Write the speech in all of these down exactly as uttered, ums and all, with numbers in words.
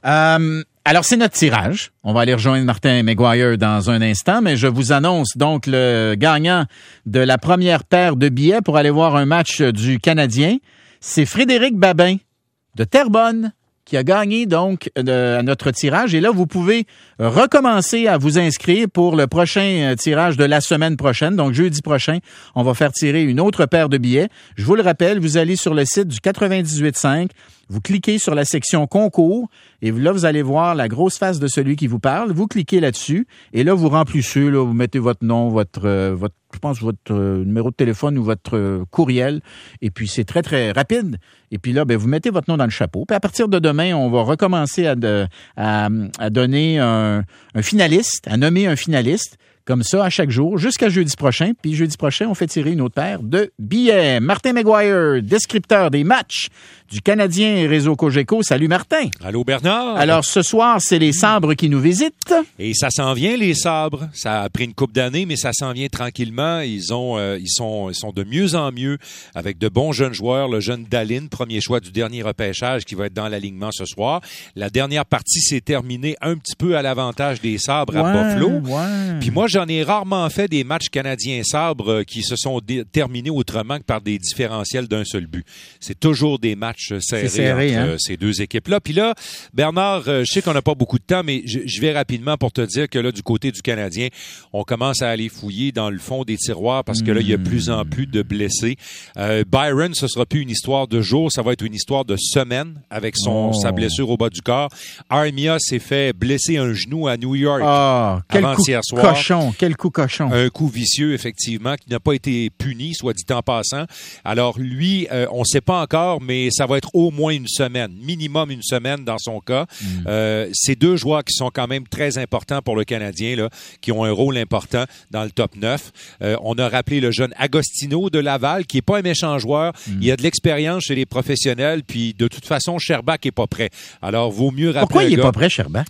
Euh, alors, c'est notre tirage. On va aller rejoindre Martin McGuire dans un instant, mais je vous annonce donc le gagnant de la première paire de billets pour aller voir un match du Canadien. C'est Frédéric Babin de Terrebonne qui a gagné donc euh, à notre tirage. Et là, vous pouvez recommencer à vous inscrire pour le prochain tirage de la semaine prochaine. Donc, jeudi prochain, on va faire tirer une autre paire de billets. Je vous le rappelle, vous allez sur le site du quatre-vingt-dix-huit cinq, vous cliquez sur la section concours et là, vous allez voir la grosse face de celui qui vous parle. Vous cliquez là-dessus et là, vous remplissez, là, vous mettez votre nom, votre, euh, votre je pense, votre euh, numéro de téléphone ou votre euh, courriel. Et puis, c'est très, très rapide. Et puis là, ben, vous mettez votre nom dans le chapeau. Puis à partir de demain, on va recommencer à, de, à, à donner un, un finaliste, à nommer un finaliste. Comme ça, à chaque jour, jusqu'à jeudi prochain. Puis jeudi prochain, on fait tirer une autre paire de billets. Martin McGuire, descripteur des matchs du Canadien et Réseau Cogeco. Salut Martin. Allô Bernard. Alors ce soir, c'est les Sabres qui nous visitent. Et ça s'en vient, les Sabres. Ça a pris une couple d'années, mais ça s'en vient tranquillement. Ils ont, euh, ils sont, ils sont de mieux en mieux avec de bons jeunes joueurs. Le jeune Dahlin, premier choix du dernier repêchage, qui va être dans l'alignement ce soir. La dernière partie s'est terminée un petit peu à l'avantage des Sabres à ouais, Buffalo. Ouais. Puis moi, j'en ai rarement fait des matchs Canadiens-Sabres qui se sont dé- terminés autrement que par des différentiels d'un seul but. C'est toujours des matchs serrés serré, entre hein? ces deux équipes-là. Puis là, Bernard, je sais qu'on n'a pas beaucoup de temps, mais je, je vais rapidement pour te dire que là, du côté du Canadien, on commence à aller fouiller dans le fond des tiroirs parce que là, il y a de plus en plus de blessés. Euh, Byron, ce sera plus une histoire de jour, ça va être une histoire de semaine avec son oh. sa blessure au bas du corps. Armia s'est fait blesser un genou à New York oh, quel avant-hier coup soir. Cochon, quel coup cochon. Un coup vicieux, effectivement, qui n'a pas été puni, soit dit en passant. Alors lui, euh, on ne sait pas encore, mais ça va être au moins une semaine, minimum une semaine dans son cas. Mm. Euh, ces deux joueurs qui sont quand même très importants pour le Canadien, là, qui ont un rôle important dans le top neuf. Euh, on a rappelé le jeune Agostino de Laval, qui est pas un méchant joueur. Mm. Il a de l'expérience chez les professionnels, puis de toute façon, Sherbak est pas prêt. Alors, vaut mieux rappeler. Pourquoi il est gars, pas prêt, Sherbak?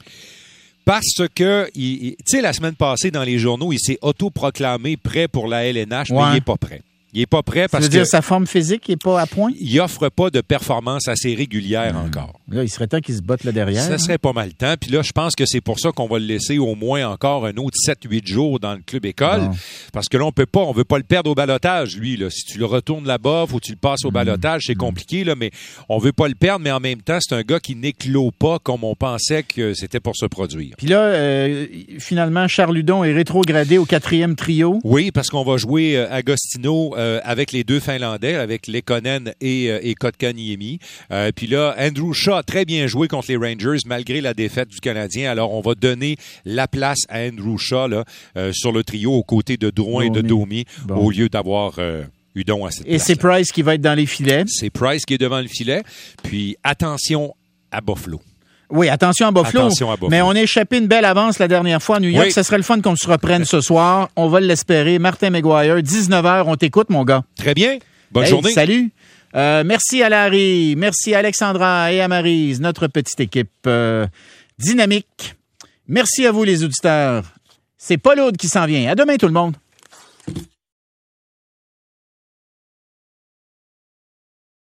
Parce que, tu sais, la semaine passée, dans les journaux, il s'est autoproclamé prêt pour la L N H, ouais. mais il n'est pas prêt. Il n'est pas prêt parce que... Ça veut dire sa forme physique n'est pas à point? Il offre pas de performance assez régulière mmh. encore. Là, il serait temps qu'il se botte là derrière. Ça hein? serait pas mal de temps. Puis là, je pense que c'est pour ça qu'on va le laisser au moins encore un autre sept huit jours dans le club école. Bon. Parce que là, on peut pas, on veut pas le perdre au balotage, lui. Là. Si tu le retournes là-bas, faut que tu le passes au mmh. balotage, c'est mmh. compliqué, là, mais on veut pas le perdre, mais en même temps, c'est un gars qui n'éclot pas comme on pensait que c'était pour se produire. Puis là, euh, finalement, Charles Hudon est rétrogradé au quatrième trio. Oui, parce qu'on va jouer euh, Agostino euh, avec les deux Finlandais, avec Lekonen et, euh, et Kotkaniemi. Euh, puis là, Andrew Shaw a très bien joué contre les Rangers malgré la défaite du Canadien. Alors, on va donner la place à Andrew Shaw là, euh, sur le trio aux côtés de Drouin Domi. et de Domi bon. au lieu d'avoir euh, Hudon à cette place. Et c'est Price qui va être dans les filets. C'est Price qui est devant le filet. Puis, attention à Buffalo. Oui, attention à Buffalo. Attention à Buffalo. Mais on a échappé une belle avance la dernière fois à New York. Oui. Ça serait le fun qu'on se reprenne ce soir. On va l'espérer. Martin McGuire, dix-neuf heures, on t'écoute, mon gars. Très bien. Bonne hey, journée. Salut. Euh, merci à Larry, merci à Alexandra et à Maryse, notre petite équipe euh, dynamique. Merci à vous, les auditeurs. C'est Paul Aude qui s'en vient. À demain, tout le monde.